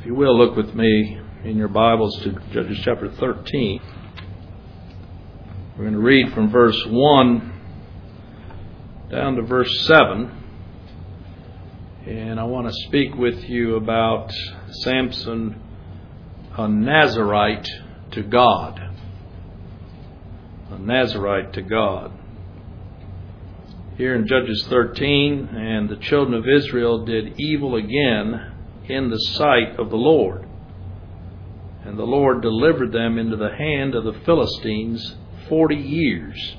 If you will, look with me in your Bibles to Judges chapter 13. We're going to read from verse 1 down to verse 7. And I want to speak with you about Samson, a Nazarite to God. A Nazarite to God. Here in Judges 13, and the children of Israel did evil again in the sight of the Lord. And the Lord delivered them into the hand of the Philistines 40 years.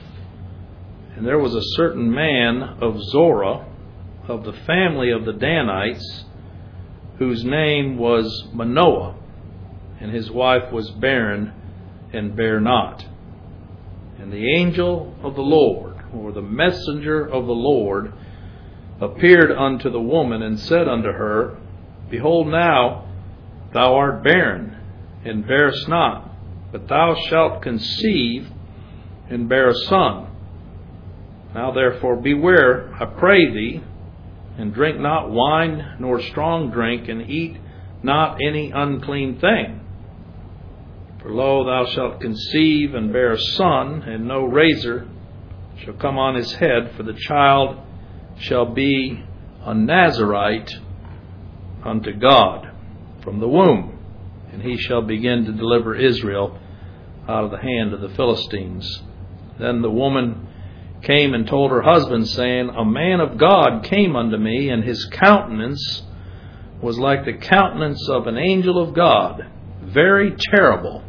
And there was a certain man of Zorah, of the family of the Danites, whose name was Manoah, and his wife was barren and bare not. And the angel of the Lord, or the messenger of the Lord, appeared unto the woman and said unto her, Behold now, thou art barren, and bearest not, but thou shalt conceive and bear a son. Now therefore beware, I pray thee, and drink not wine nor strong drink, and eat not any unclean thing. For lo, thou shalt conceive and bear a son, and no razor shall come on his head, for the child shall be a Nazarite unto God from the womb, and he shall begin to deliver Israel out of the hand of the Philistines. Then the woman came and told her husband, saying, A man of God came unto me, and his countenance was like the countenance of an angel of God, very terrible.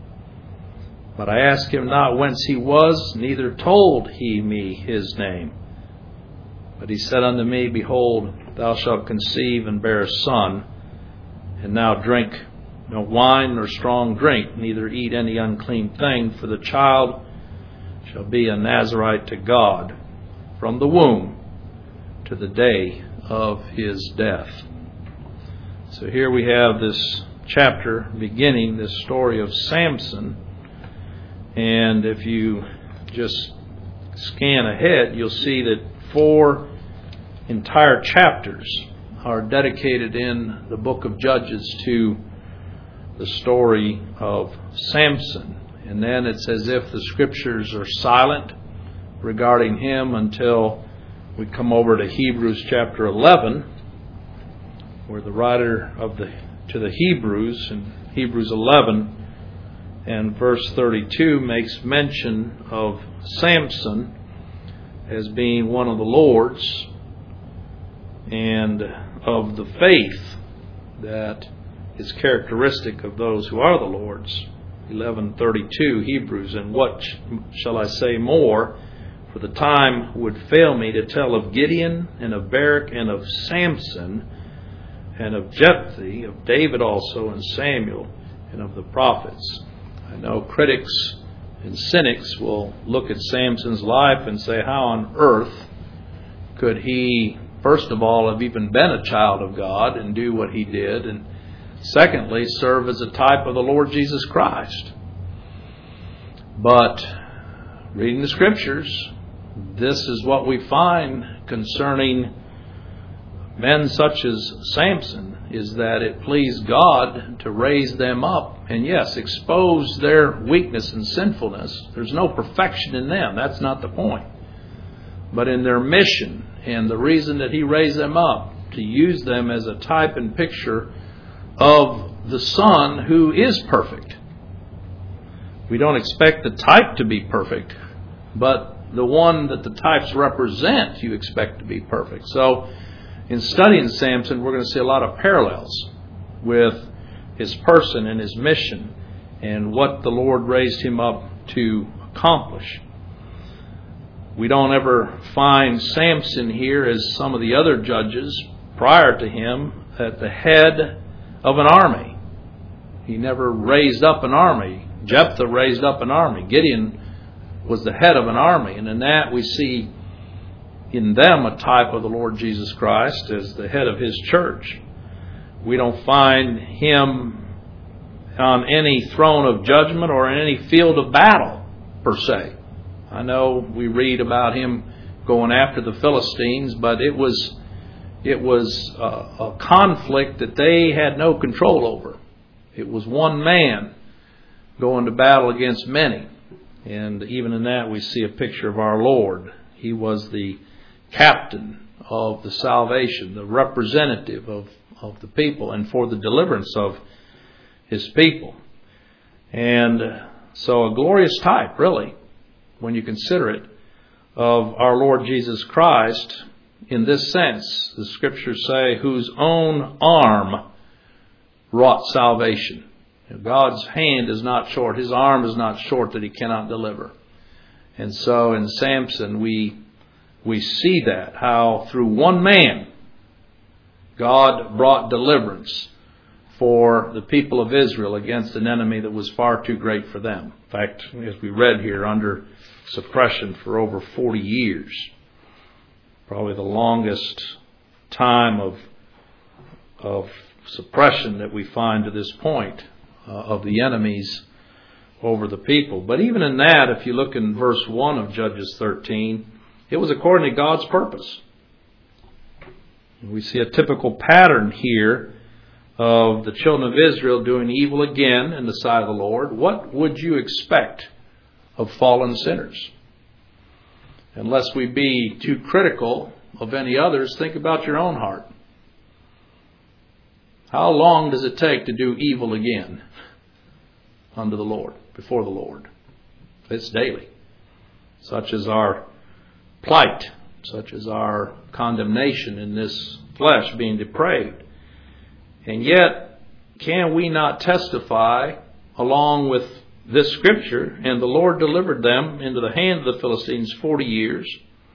But I asked him not whence he was, neither told he me his name. But he said unto me, Behold, thou shalt conceive and bear a son, and now drink no wine nor strong drink, neither eat any unclean thing, for the child shall be a Nazarite to God from the womb to the day of his death. So here we have this chapter beginning this story of Samson. And if you just scan ahead, you'll see that 4 entire chapters are dedicated in the book of Judges to the story of Samson. And then it's as if the scriptures are silent regarding him until we come over to Hebrews chapter 11, where the writer to the Hebrews in Hebrews 11 and verse 32 makes mention of Samson as being one of the Lord's and of the faith that is characteristic of those who are the Lord's. 11:32 Hebrews, and what shall I say more? For the time would fail me to tell of Gideon and of Barak and of Samson and of Jephthah, of David also and Samuel and of the prophets. I know critics and cynics will look at Samson's life and say, how on earth could he, first of all, have even been a child of God and do what he did, and secondly, serve as a type of the Lord Jesus Christ? But reading the scriptures, this is what we find concerning men such as Samson, is that it pleased God to raise them up and, yes, expose their weakness and sinfulness. There's no perfection in them. That's not the point. But in their mission, and the reason that he raised them up, to use them as a type and picture of the Son who is perfect. We don't expect the type to be perfect, but the one that the types represent you expect to be perfect. So in studying Samson, we're going to see a lot of parallels with his person and his mission and what the Lord raised him up to accomplish. We don't ever find Samson here, as some of the other judges prior to him, at the head of an army. He never raised up an army. Jephthah raised up an army. Gideon was the head of an army. And in that we see in them a type of the Lord Jesus Christ as the head of his church. We don't find him on any throne of judgment or in any field of battle, per se. I know we read about him going after the Philistines, but it was it was a conflict that they had no control over. It was one man going to battle against many. And even in that we see a picture of our Lord. He was the captain of the salvation, the representative of the people, and for the deliverance of His people. And so a glorious type, really, when you consider it, of our Lord Jesus Christ in this sense. The Scriptures say, whose own arm wrought salvation. God's hand is not short. His arm is not short that He cannot deliver. And so in Samson we see that, how through one man God brought deliverance for the people of Israel against an enemy that was far too great for them. In fact, as we read here, under suppression for over 40 years. Probably the longest time of suppression that we find to this point of the enemies over the people. But even in that, if you look in verse 1 of Judges 13, it was according to God's purpose. We see a typical pattern here of the children of Israel doing evil again in the sight of the Lord. What would you expect of fallen sinners? Unless we be too critical of any others, think about your own heart. How long does it take to do evil again unto the Lord, before the Lord? It's daily. Such is our plight, such is our condemnation in this flesh being depraved. And yet, can we not testify along with this Scripture, and the Lord delivered them into the hand of the Philistines 40 years.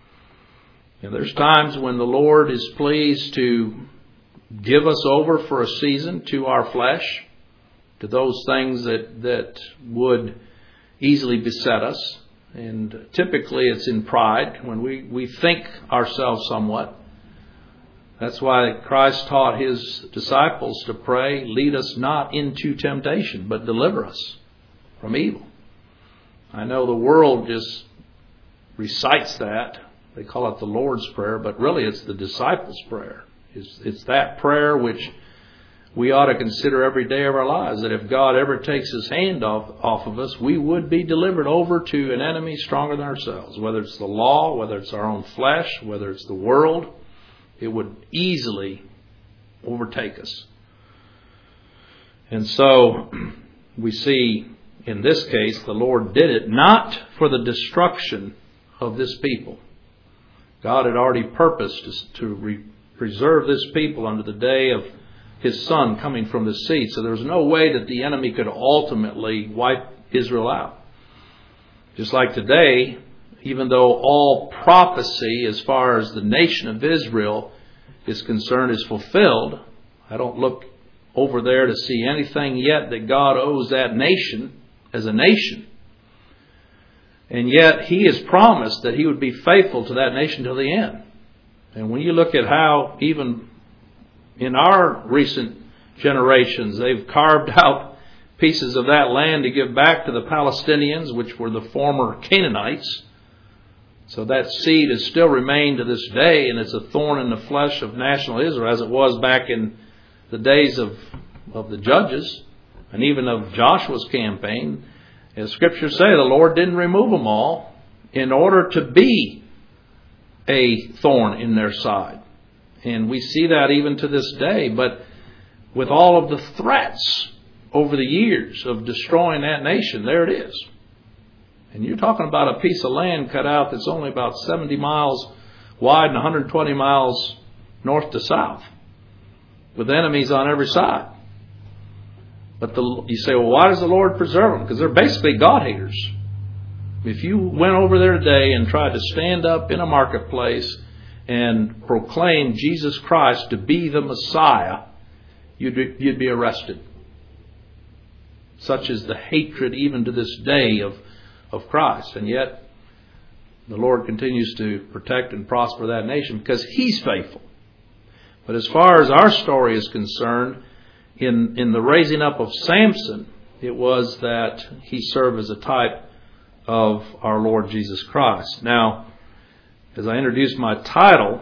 And there's times when the Lord is pleased to give us over for a season to our flesh, to those things that would easily beset us. And typically it's in pride, when we think ourselves somewhat. That's why Christ taught His disciples to pray, lead us not into temptation, but deliver us from evil. I know the world just recites that. They call it the Lord's Prayer, but really it's the disciples' prayer. It's that prayer which we ought to consider every day of our lives, that if God ever takes His hand off of us, we would be delivered over to an enemy stronger than ourselves. Whether it's the law, whether it's our own flesh, whether it's the world, it would easily overtake us. And so we see in this case the Lord did it not for the destruction of this people. God had already purposed to preserve this people unto the day of His Son coming from the sea. So there was no way that the enemy could ultimately wipe Israel out. Just like today, even though all prophecy as far as the nation of Israel is concerned is fulfilled, I don't look over there to see anything yet that God owes that nation as a nation. And yet He has promised that He would be faithful to that nation till the end. And when you look at how even in our recent generations they've carved out pieces of that land to give back to the Palestinians, which were the former Canaanites. So that seed has still remained to this day, and it's a thorn in the flesh of national Israel, as it was back in the days of the Judges and even of Joshua's campaign. As Scriptures say, the Lord didn't remove them all in order to be a thorn in their side. And we see that even to this day. But with all of the threats over the years of destroying that nation, there it is. And you're talking about a piece of land cut out that's only about 70 miles wide and 120 miles north to south, with enemies on every side. But you say, well, why does the Lord preserve them? Because they're basically God-haters. If you went over there today and tried to stand up in a marketplace and proclaim Jesus Christ to be the Messiah, you'd be arrested. Such is the hatred even to this day of Christ. And yet the Lord continues to protect and prosper that nation because He's faithful. But as far as our story is concerned, in the raising up of Samson, it was that he served as a type of our Lord Jesus Christ. Now, as I introduced my title,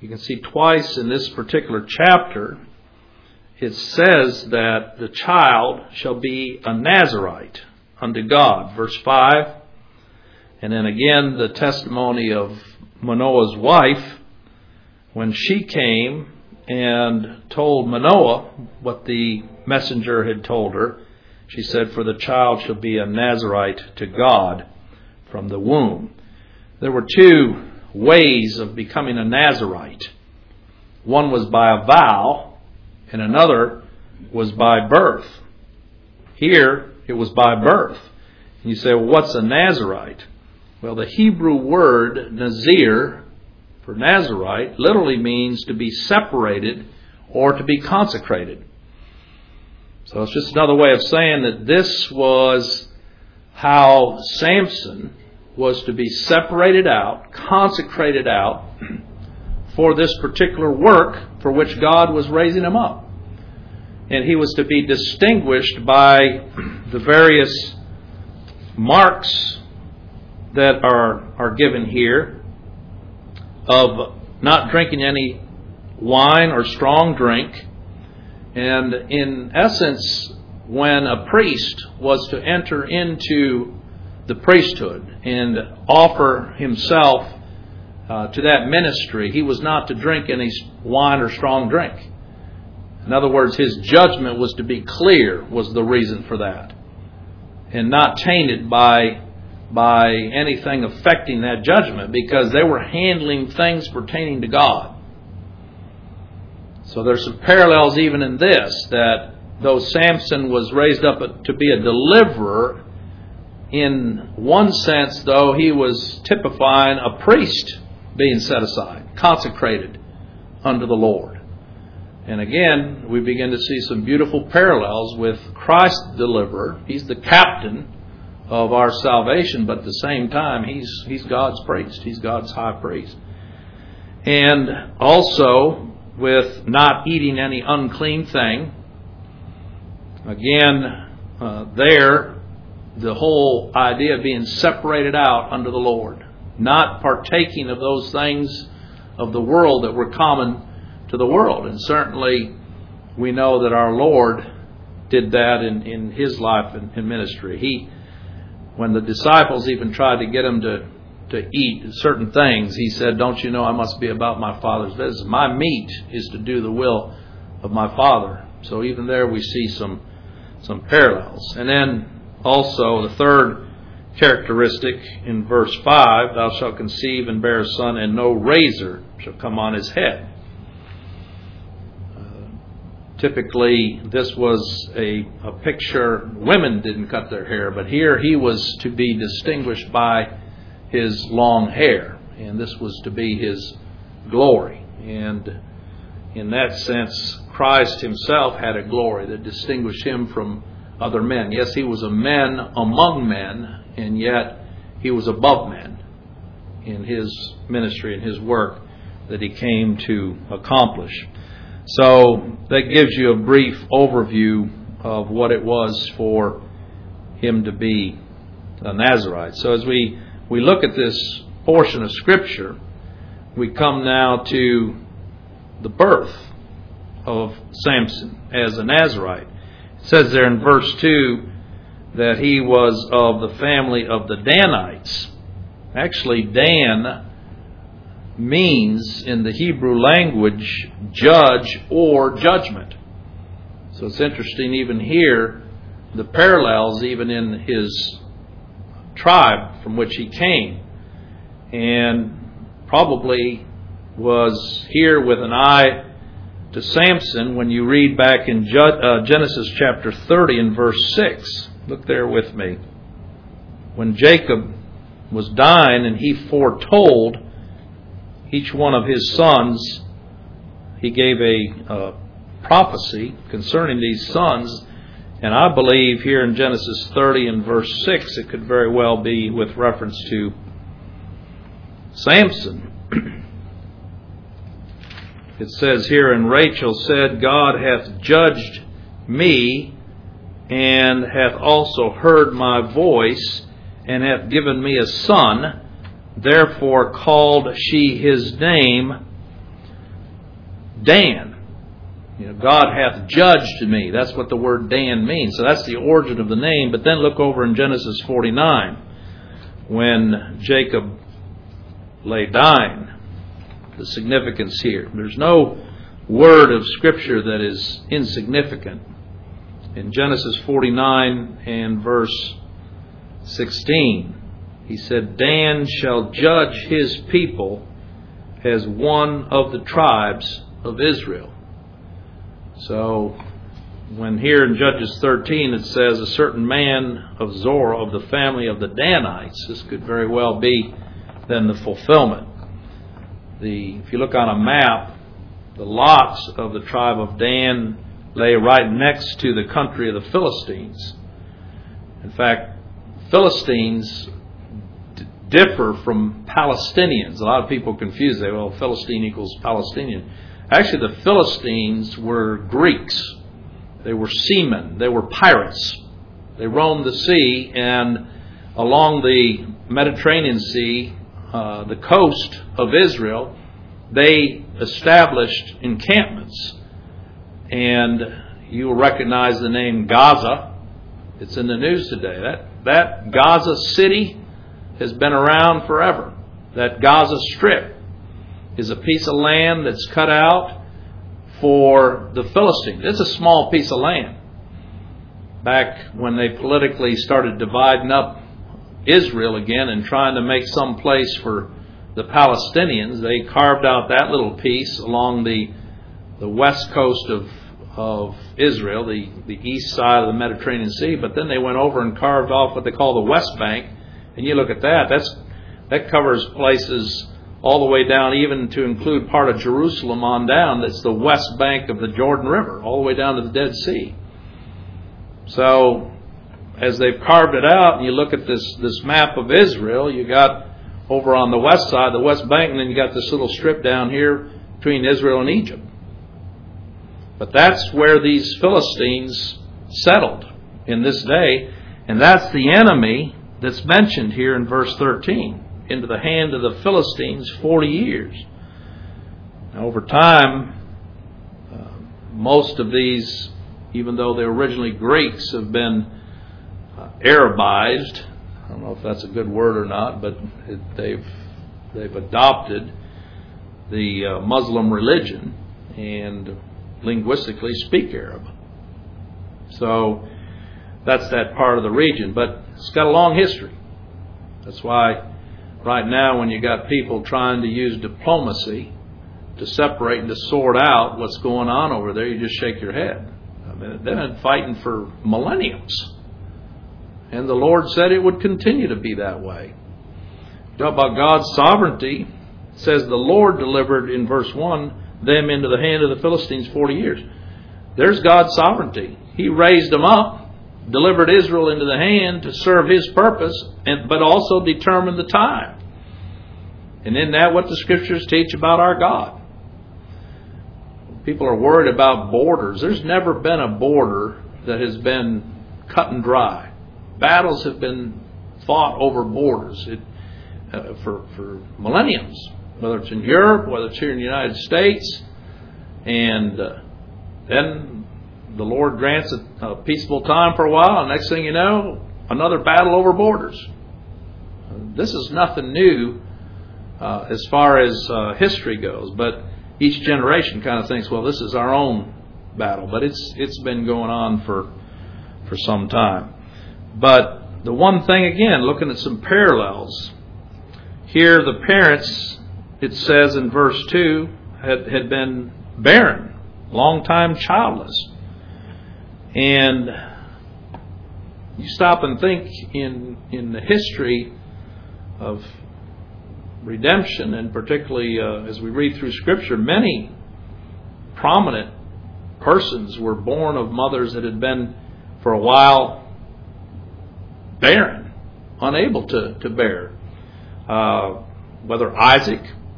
You can see twice in this particular chapter, it says that the child shall be a Nazirite unto God. Verse 5. And then again, the testimony of Manoah's wife, when she came and told Manoah what the messenger had told her, she said, for the child shall be a Nazirite to God from the womb. There were two ways of becoming a Nazirite. One was by a vow, and another was by birth. Here, it was by birth. And you say, well, what's a Nazirite? Well, the Hebrew word Nazir for Nazirite literally means to be separated or to be consecrated. So it's just another way of saying that this was how Samson was to be separated out, consecrated out for this particular work for which God was raising him up. And he was to be distinguished by the various marks that are given here of not drinking any wine or strong drink. And in essence, when a priest was to enter into the priesthood and offer himself to that ministry, he was not to drink any wine or strong drink. In other words, his judgment was to be clear, was the reason for that, and not tainted by anything affecting that judgment, because they were handling things pertaining to God. So there's some parallels even in this, that though Samson was raised up to be a deliverer, in one sense, though, he was typifying a priest being set aside, consecrated unto the Lord. And again, we begin to see some beautiful parallels with Christ the deliverer. He's the captain of our salvation, but at the same time, he's God's priest. He's God's high priest. And also with not eating any unclean thing. Again, there, the whole idea of being separated out unto the Lord, not partaking of those things of the world that were common to the world. And certainly we know that our Lord did that in his life and ministry. When the disciples even tried to get him to eat certain things, he said, don't you know I must be about my Father's business? My meat is to do the will of my Father. So even there we see some parallels. And then also the third characteristic in verse 5, thou shalt conceive and bear a son, and no razor shall come on his head. Typically, this was a picture. Women didn't cut their hair, but here he was to be distinguished by his long hair, and this was to be his glory. And in that sense, Christ himself had a glory that distinguished him from other men. Yes, he was a man among men, and yet he was above men in his ministry and his work that he came to accomplish. So that gives you a brief overview of what it was for him to be a Nazirite. So as we look at this portion of Scripture, we come now to the birth of Samson as a Nazirite. It says there in verse 2 that he was of the family of the Danites. Actually, Dan means in the Hebrew language judge or judgment. So it's interesting even here, the parallels even in his tribe from which he came, and probably was here with an eye to Samson when you read back in Genesis chapter 30 and verse 6. Look there with me. When Jacob was dying and he foretold each one of his sons, he gave a prophecy concerning these sons. And I believe here in Genesis 30 and verse 6, it could very well be with reference to Samson. It says here, and Rachel said, God hath judged me, and hath also heard my voice, and hath given me a son. Therefore called she his name Dan. God hath judged me. That's what the word Dan means. So that's the origin of the name. But then look over in Genesis 49 when Jacob lay dying. The significance here. There's no word of Scripture that is insignificant. In Genesis 49 and verse 16, he said, Dan shall judge his people as one of the tribes of Israel. So, when here in Judges 13 it says, a certain man of Zorah of the family of the Danites, this could very well be then the fulfillment. If you look on a map, the lots of the tribe of Dan lay right next to the country of the Philistines. In fact, Philistines differ from Palestinians. A lot of people confuse that. Well, Philistine equals Palestinian. Actually, the Philistines were Greeks. They were seamen. They were pirates. They roamed the sea, and along the Mediterranean Sea, the coast of Israel, they established encampments. And you will recognize the name Gaza. It's in the news today. That Gaza city has been around forever. That Gaza Strip is a piece of land that's cut out for the Philistines. It's a small piece of land. Back when they politically started dividing up Israel again and trying to make some place for the Palestinians, they carved out that little piece along the west coast of Israel, the east side of the Mediterranean Sea, but then they went over and carved off what they call the West Bank. And you look at that covers places all the way down, even to include part of Jerusalem on down. That's the west bank of the Jordan River, all the way down to the Dead Sea. So, as they've carved it out, and you look at this map of Israel, you got over on the west side, the West Bank, and then you got this little strip down here between Israel and Egypt. But that's where these Philistines settled in this day, and that's the enemy that's mentioned here in verse 13. Into the hand of the Philistines 40 years. Now, over time, most of these, even though they were originally Greeks, have been Arabized. I don't know if that's a good word or not, but they've adopted the Muslim religion and linguistically speak Arab. So that's that part of the region, but it's got a long history. That's why right now, when you got people trying to use diplomacy to separate and to sort out what's going on over there, you just shake your head. I mean, they've been fighting for millenniums. And the Lord said it would continue to be that way. Talk about God's sovereignty. It says the Lord delivered, in verse 1, them into the hand of the Philistines 40 years. There's God's sovereignty. He raised them up, delivered Israel into the hand to serve His purpose, but also determined the time. And isn't that what the Scriptures teach about our God? People are worried about borders. There's never been a border that has been cut and dry. Battles have been fought over borders for millenniums, whether it's in Europe, whether it's here in the United States. And then the Lord grants a peaceful time for a while, and next thing you know, another battle over borders. This is nothing new as far as history goes, but each generation kind of thinks, well, this is our own battle. But it's been going on for some time. But the one thing, again, looking at some parallels, here the parents, it says in verse 2, had been barren, long time childless. And you stop and think in the history of redemption, and particularly as we read through Scripture, many prominent persons were born of mothers that had been for a while barren, unable to bear. Whether Isaac,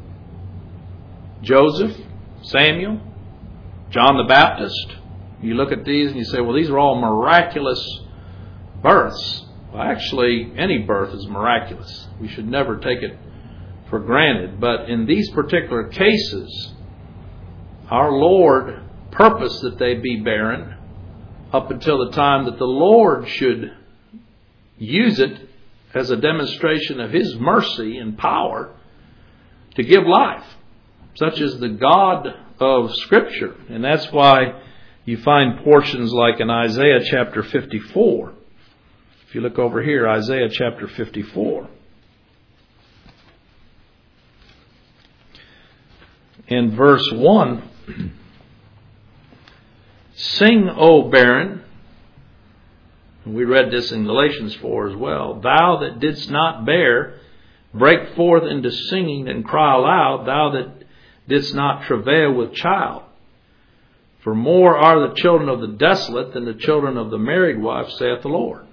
Joseph, Samuel, John the Baptist. You look at these and you say, well, these are all miraculous births. Well, actually, any birth is miraculous. We should never take it for granted. But in these particular cases, our Lord purposed that they be barren up until the time that the Lord should use it as a demonstration of His mercy and power to give life. Such is the God of Scripture. And that's why you find portions like in Isaiah chapter 54. If you look over here, Isaiah chapter 54. In verse 1, Sing, O barren. We read this in Galatians 4 as well. Thou that didst not bear, break forth into singing and cry aloud, thou that didst not travail with child. For more are the children of the desolate than the children of the married wife, saith the Lord.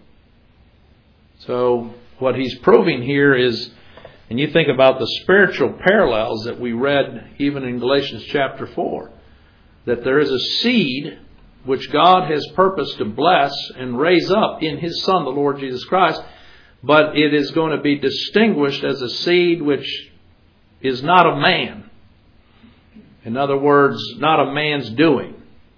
So what he's proving here is, and you think about the spiritual parallels that we read even in Galatians chapter 4, that there is a seed which God has purposed to bless and raise up in His Son, the Lord Jesus Christ, but it is going to be distinguished as a seed which is not of man. In other words, not a man's doing.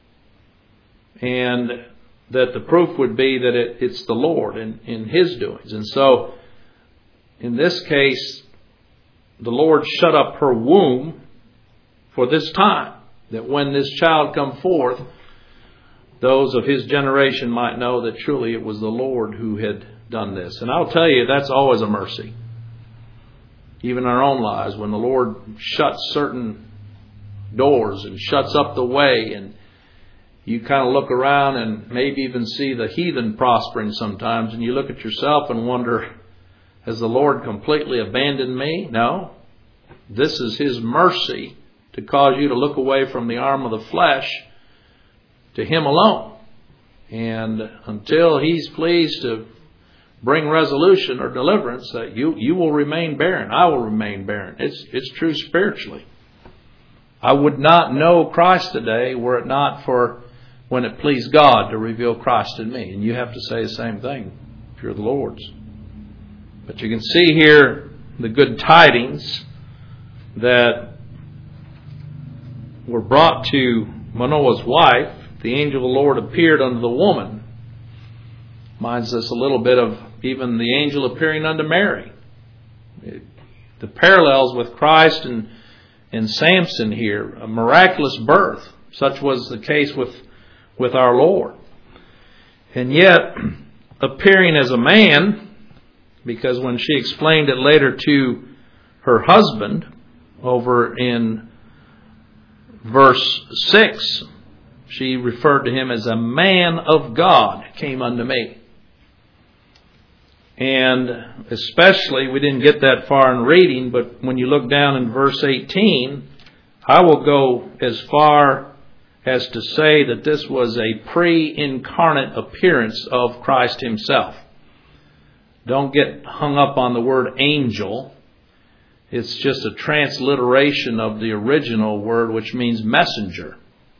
And that the proof would be that it's the Lord in His doings. And so, in this case, the Lord shut up her womb for this time, that when this child come forth, those of His generation might know that truly it was the Lord who had done this. And I'll tell you, that's always a mercy. Even in our own lives, when the Lord shuts certain doors and shuts up the way, and you kind of look around and maybe even see the heathen prospering sometimes, and you look at yourself and wonder, has the Lord completely abandoned me? No. This is His mercy to cause you to look away from the arm of the flesh to Him alone. And until He's pleased to bring resolution or deliverance, you will remain barren. I will remain barren. It's true spiritually. I would not know Christ today were it not for when it pleased God to reveal Christ in me. And you have to say the same thing if you're the Lord's. But you can see here the good tidings that were brought to Manoah's wife. The angel of the Lord appeared unto the woman. Reminds us a little bit of even the angel appearing unto Mary. The parallels with Christ and Samson here, a miraculous birth. Such was the case with our Lord. And yet, appearing as a man, because when she explained it later to her husband, over in verse 6, she referred to him as a man of God came unto me. And especially, we didn't get that far in reading, but when you look down in verse 18, I will go as far as to say that this was a pre-incarnate appearance of Christ Himself. Don't get hung up on the word angel. It's just a transliteration of the original word, which means messenger.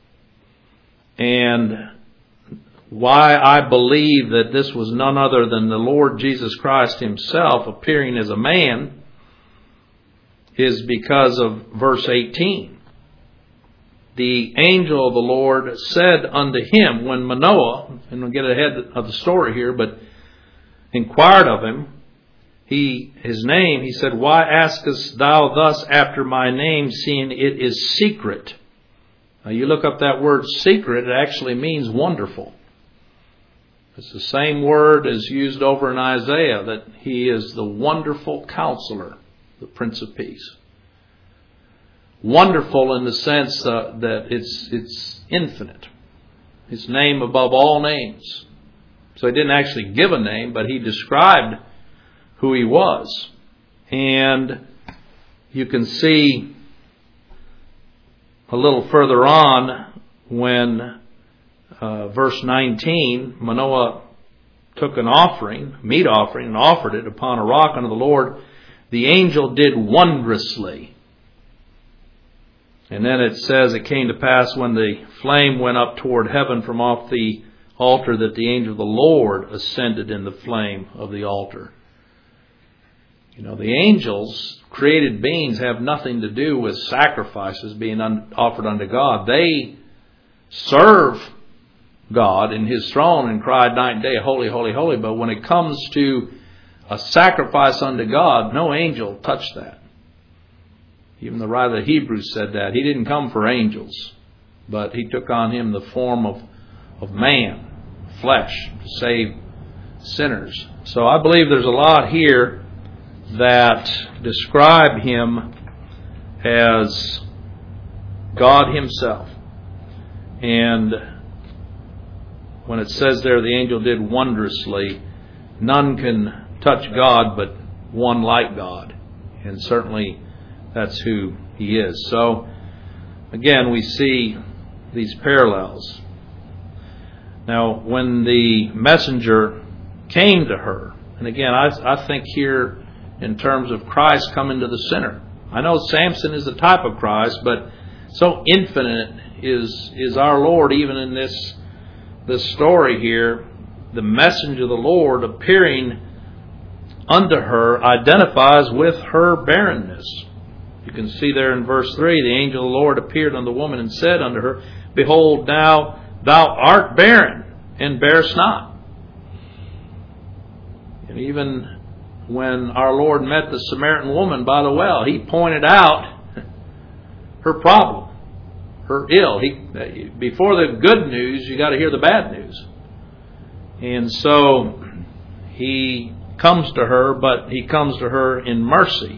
And why I believe that this was none other than the Lord Jesus Christ Himself appearing as a man is because of verse 18. The angel of the Lord said unto him, when Manoah, and we'll get ahead of the story here, but inquired of him, his name, he said, Why askest thou thus after my name, seeing it is secret? Now you look up that word secret, it actually means wonderful. It's the same word as used over in Isaiah, that He is the wonderful counselor, the Prince of Peace. Wonderful in the sense that it's infinite. His name above all names. So He didn't actually give a name, but He described who He was. And you can see a little further on when verse 19, Manoah took an offering, meat offering, and offered it upon a rock unto the Lord. The angel did wondrously. And then it says, it came to pass when the flame went up toward heaven from off the altar, that the angel of the Lord ascended in the flame of the altar. The angels, created beings, have nothing to do with sacrifices being offered unto God. They serve God in His throne and cry night and day, holy, holy, holy. But when it comes to a sacrifice unto God, no angel touched that. Even the writer of Hebrews said that. He didn't come for angels, but He took on Him the form of man, flesh, to save sinners. So I believe there's a lot here that describe Him as God Himself. And when it says there the angel did wondrously, none can touch God but one like God. And certainly that's who He is. So again, we see these parallels. Now, when the messenger came to her, and again, I think here in terms of Christ coming to the sinner. I know Samson is the type of Christ, but so infinite is our Lord even in this story here. The messenger of the Lord appearing unto her identifies with her barrenness. You can see there in verse 3, the angel of the Lord appeared unto the woman and said unto her, Behold, now thou art barren, and bearest not. And even when our Lord met the Samaritan woman by the well, He pointed out her problem, her ill. Before the good news, you got to hear the bad news. And so He comes to her, but He comes to her in mercy.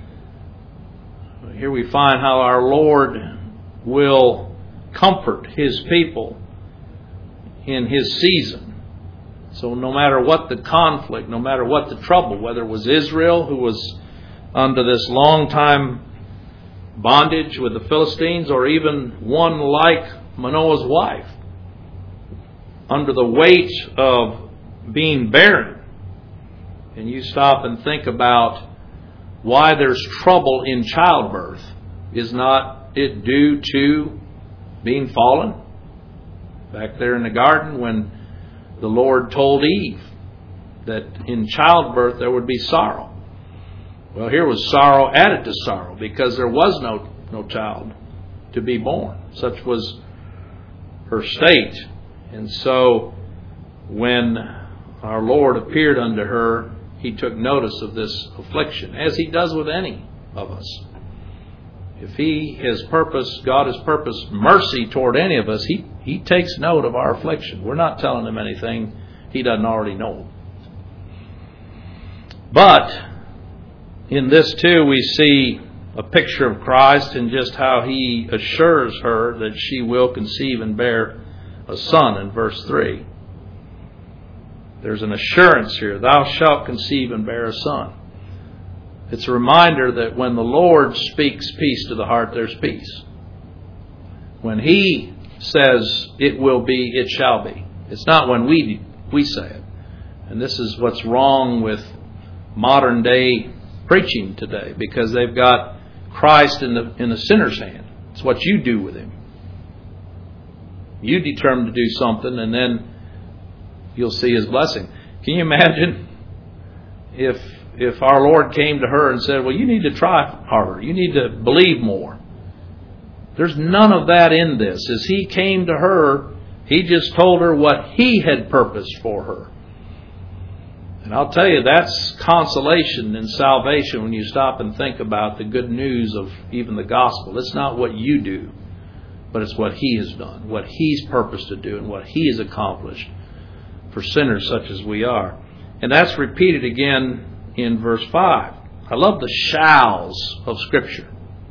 Here we find how our Lord will comfort His people in His season. So no matter what the conflict, no matter what the trouble, whether it was Israel who was under this long time bondage with the Philistines, or even one like Manoah's wife, under the weight of being barren. And you stop and think about why there's trouble in childbirth. Is not it due to being fallen? Back there in the garden when the Lord told Eve that in childbirth there would be sorrow. Well, here was sorrow added to sorrow because there was no child to be born. Such was her state. And so when our Lord appeared unto her, He took notice of this affliction, as He does with any of us. If God has purposed mercy toward any of us, He takes note of our affliction. We're not telling Him anything He doesn't already know. But in this too, we see a picture of Christ and just how He assures her that she will conceive and bear a son in verse 3. There's an assurance here. Thou shalt conceive and bear a son. It's a reminder that when the Lord speaks peace to the heart, there's peace. When He says it will be, it shall be. It's not when we say it. And this is what's wrong with modern day preaching today, because they've got Christ in the sinner's hand. It's what you do with Him. You determine to do something, and then you'll see His blessing. Can you imagine if our Lord came to her and said, well, you need to try harder. You need to believe more. There's none of that in this. As He came to her, He just told her what He had purposed for her. And I'll tell you, that's consolation and salvation when you stop and think about the good news of even the gospel. It's not what you do, but it's what He has done, what He's purposed to do, and what He has accomplished for sinners such as we are. And that's repeated again in verse 5. I love the shalls of Scripture.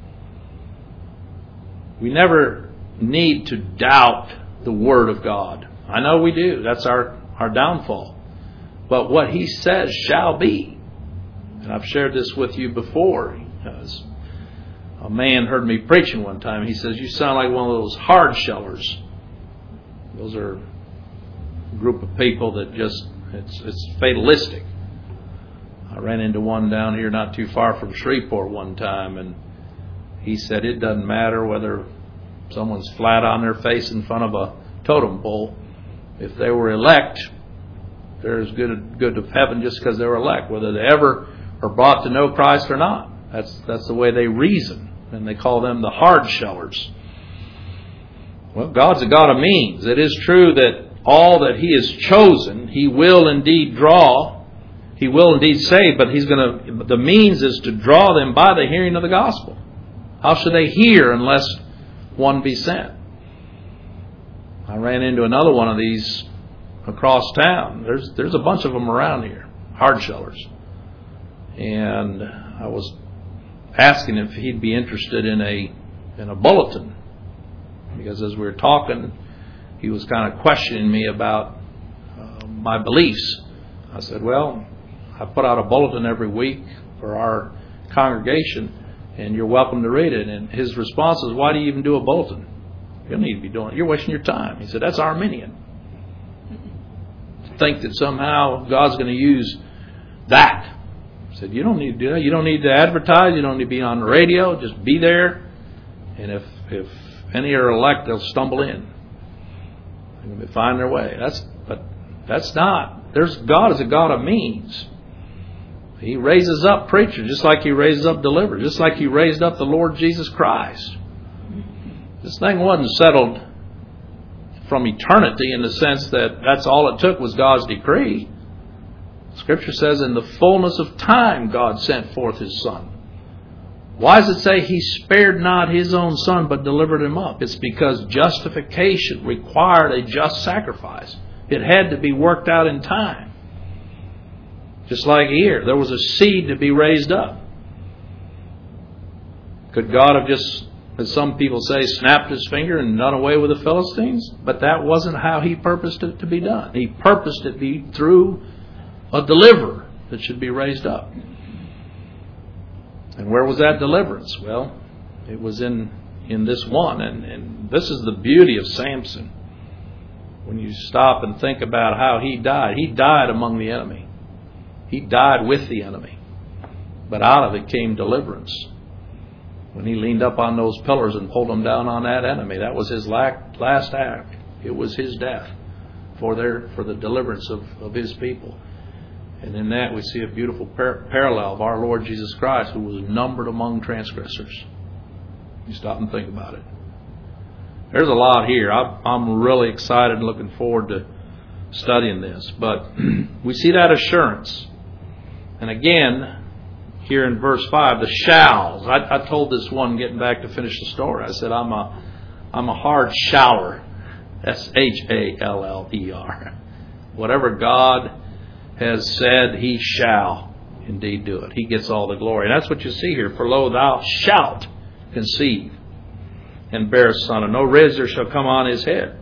We never need to doubt the Word of God. I know we do. That's our downfall. But what He says shall be. And I've shared this with you before. A man heard me preaching one time. He says, you sound like one of those hard shellers. Those are a group of people that just, it's fatalistic. I ran into one down here not too far from Shreveport one time, and he said it doesn't matter whether someone's flat on their face in front of a totem pole. If they were elect, they're as good of heaven just because they were elect. Whether they ever are brought to know Christ or not. That's the way they reason. And they call them the hard shellers. Well, God's a God of means. It is true that all that He has chosen, He will indeed draw. He will indeed save, but the means is to draw them by the hearing of the gospel. How should they hear unless one be sent? I ran into another one of these across town. There's a bunch of them around here, hard shellers. And I was asking if he'd be interested in a bulletin, because as we were talking, he was kind of questioning me about my beliefs. I said, well, I put out a bulletin every week for our congregation, and you're welcome to read it. And his response was, why do you even do a bulletin? You don't need to be doing it. You're wasting your time. He said, that's Arminian. To think that somehow God's going to use that. I said, you don't need to do that. You don't need to advertise. You don't need to be on the radio. Just be there. And if any are elect, they'll stumble in. They'll find their way. But that's not. God is a God of means. He raises up preachers just like He raises up deliverers, just like He raised up the Lord Jesus Christ. This thing wasn't settled from eternity in the sense that that's all it took was God's decree. Scripture says in the fullness of time God sent forth His Son. Why does it say He spared not His own Son but delivered Him up? It's because justification required a just sacrifice. It had to be worked out in time. Just like here, there was a seed to be raised up. Could God have just, as some people say, snapped His finger and done away with the Philistines? But that wasn't how He purposed it to be done. He purposed it to be through a deliverer that should be raised up. And where was that deliverance? Well, it was in this one. And this is the beauty of Samson. When you stop and think about how he died among the enemy. He died with the enemy. But out of it came deliverance. When he leaned up on those pillars and pulled them down on that enemy, that was his last act. It was his death for the deliverance of his people. And in that we see a beautiful parallel of our Lord Jesus Christ, who was numbered among transgressors. You stop and think about it. There's a lot here. I'm really excited and looking forward to studying this. But we see that assurance. And again, here in verse 5, the shalls. I told this one getting back to finish the story. I said, I'm a hard shaller. SHALLER. Whatever God has said, He shall indeed do it. He gets all the glory. And that's what you see here. For lo, thou shalt conceive and bear a son, and no razor shall come on his head.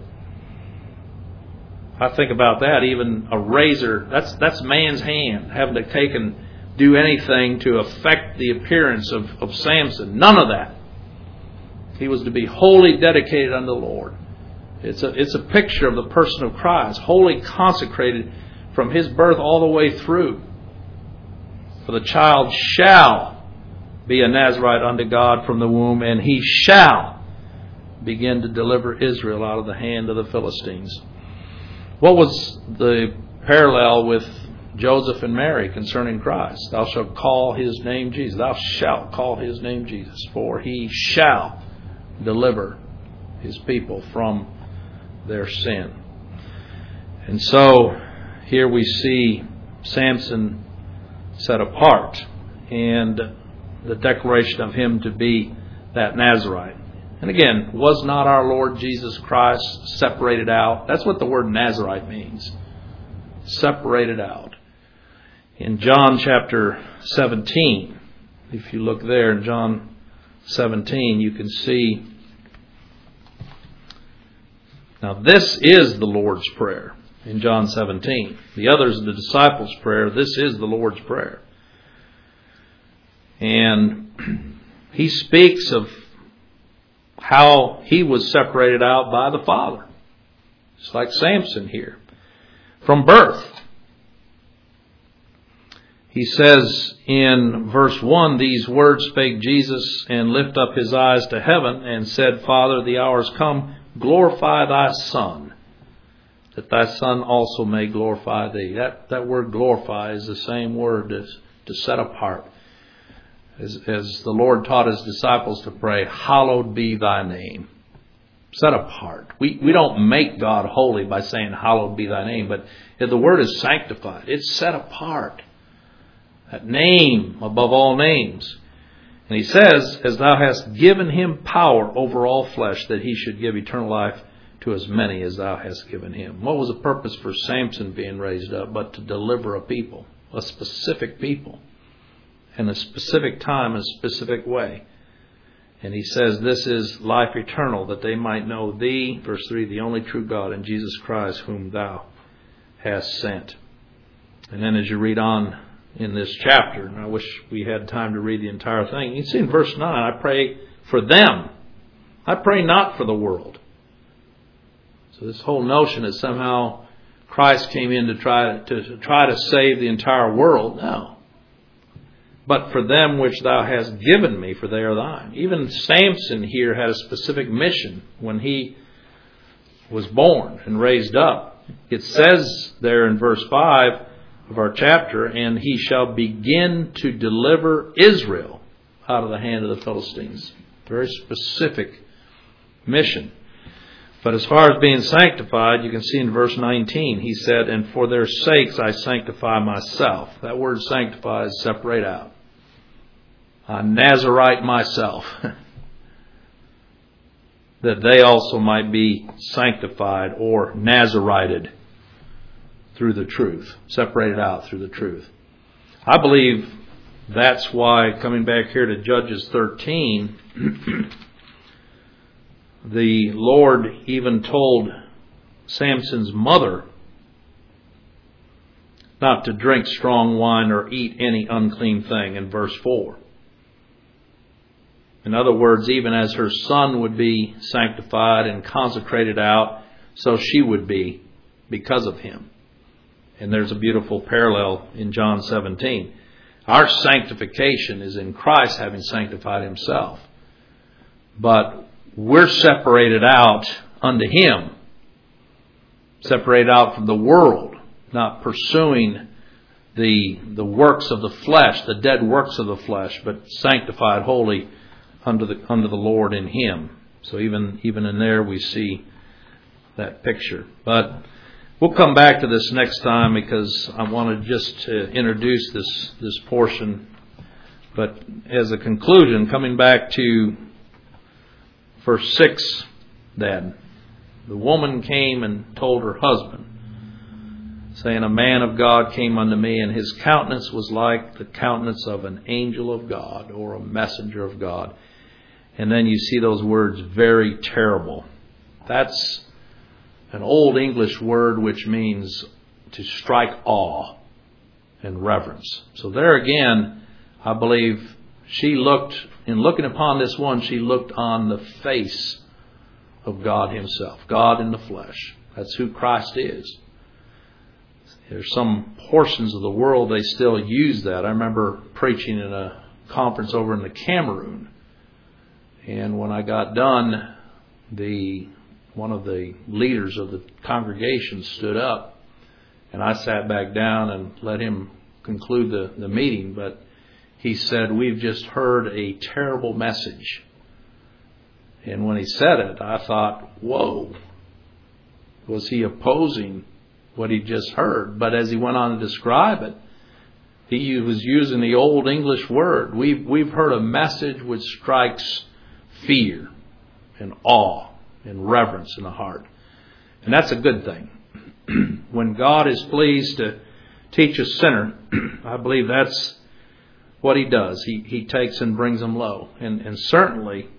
I think about that. Even a razor, that's man's hand having to take and do anything to affect the appearance of Samson. None of that. He was to be wholly dedicated unto the Lord. It's a picture of the person of Christ, wholly consecrated from his birth all the way through. For the child shall be a Nazarite unto God from the womb, and he shall begin to deliver Israel out of the hand of the Philistines. What was the parallel with Joseph and Mary concerning Christ? Thou shalt call His name Jesus. Thou shalt call His name Jesus, for He shall deliver His people from their sin. And so here we see Samson set apart, and the declaration of him to be that Nazarite. And again, was not our Lord Jesus Christ separated out? That's what the word Nazarite means. Separated out. In John chapter 17, if you look there in John 17, you can see. Now this is the Lord's Prayer in John 17. The other is the disciples' prayer. This is the Lord's Prayer. And he speaks of how he was separated out by the Father. It's like Samson here. From birth. He says in verse 1, these words spake Jesus, and lift up his eyes to heaven, and said, Father, the hour is come, glorify thy Son, that thy Son also may glorify thee. That word glorify is the same word as to set apart. As the Lord taught His disciples to pray, hallowed be thy name. Set apart. We don't make God holy by saying hallowed be thy name, but the word is sanctified. It's set apart. That name above all names. And He says, as thou hast given him power over all flesh, that he should give eternal life to as many as thou hast given him. What was the purpose for Samson being raised up? But to deliver a people, a specific people, in a specific time, in a specific way. And He says, this is life eternal, that they might know Thee, verse 3, the only true God, and Jesus Christ, whom Thou hast sent. And then as you read on in this chapter, and I wish we had time to read the entire thing, you see in verse 9, I pray for them. I pray not for the world. So this whole notion that somehow Christ came in to try to save the entire world, no. But for them which thou hast given me, for they are thine. Even Samson here had a specific mission when he was born and raised up. It says there in verse 5 of our chapter, and he shall begin to deliver Israel out of the hand of the Philistines. Very specific mission. But as far as being sanctified, you can see in verse 19, he said, and for their sakes I sanctify myself. That word sanctify is separate out. I Nazarite myself, that they also might be sanctified or Nazarited through the truth, separated out through the truth. I believe that's why, coming back here to Judges 13, the Lord even told Samson's mother not to drink strong wine or eat any unclean thing in verse 4. In other words, even as her son would be sanctified and consecrated out, so she would be because of him. And there's a beautiful parallel in John 17. Our sanctification is in Christ having sanctified Himself. But we're separated out unto Him. Separated out from the world, not pursuing the works of the flesh, the dead works of the flesh, but sanctified wholly under the Lord in Him. So even in there we see that picture. But we'll come back to this next time because I wanted just to introduce this portion. But as a conclusion, coming back to verse 6 then, the woman came and told her husband, saying, a man of God came unto me, and his countenance was like the countenance of an angel of God or a messenger of God. And then you see those words, very terrible. That's an old English word which means to strike awe and reverence. So there again, I believe she looked, in looking upon this one, she looked on the face of God Himself, God in the flesh. That's who Christ is. There's some portions of the world they still use that. I remember preaching in a conference over in the Cameroon. And when I got done, one of the leaders of the congregation stood up, and I sat back down and let him conclude the meeting. But he said, we've just heard a terrible message. And when he said it, I thought, whoa, was he opposing what he just heard? But as he went on to describe it, he was using the old English word. We've heard a message which strikes fear and awe and reverence in the heart. And that's a good thing. When God is pleased to teach a sinner, I believe that's what He does. He takes and brings them low. And certainly,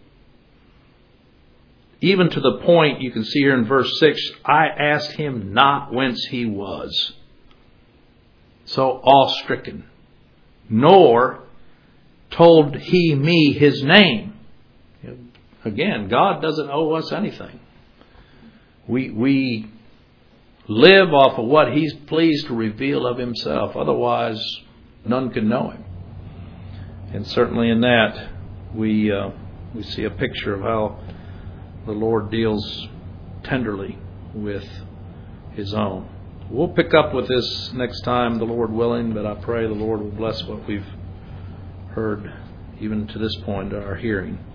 even to the point, you can see here in verse 6, I asked him not whence he was. So awe-stricken. Nor told he me his name. Again, God doesn't owe us anything. We live off of what He's pleased to reveal of Himself. Otherwise, none can know Him. And certainly in that, we see a picture of how the Lord deals tenderly with His own. We'll pick up with this next time, the Lord willing, but I pray the Lord will bless what we've heard even to this point in our hearing.